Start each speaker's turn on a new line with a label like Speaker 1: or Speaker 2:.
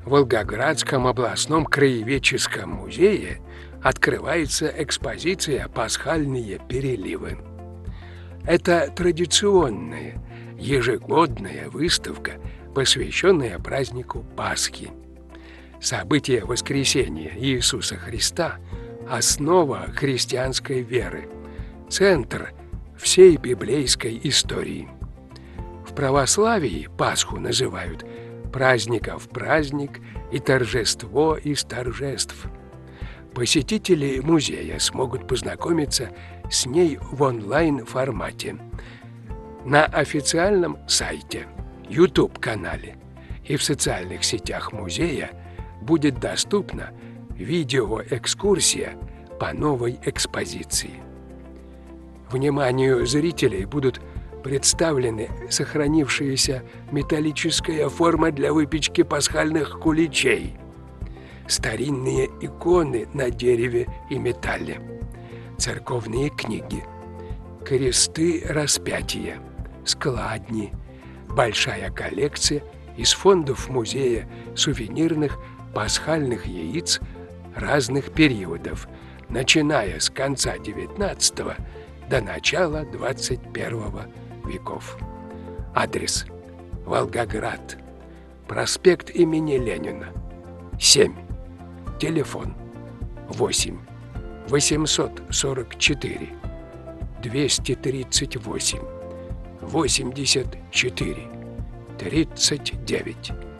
Speaker 1: В Волгоградском областном краеведческом музее открывается экспозиция «Пасхальные переливы». Это традиционная ежегодная выставка, посвященная празднику Пасхи. Событие воскресения Иисуса Христа – основа христианской веры, центр всей библейской истории. В православии Пасху называют праздников праздник и торжество из торжеств. Посетители музея смогут познакомиться с ней в онлайн-формате на официальном сайте, YouTube-канале и в социальных сетях музея будет доступна видеоэкскурсия по новой экспозиции. Вниманию зрителей будут представлены сохранившаяся металлическая форма для выпечки пасхальных куличей, старинные иконы на дереве и металле, церковные книги, кресты распятия, складни, большая коллекция из фондов музея сувенирных пасхальных яиц разных периодов, начиная с конца XIX до начала XXI веков. Адрес: Волгоград, проспект имени Ленина, 7. Телефон: 8 844 238 84 39.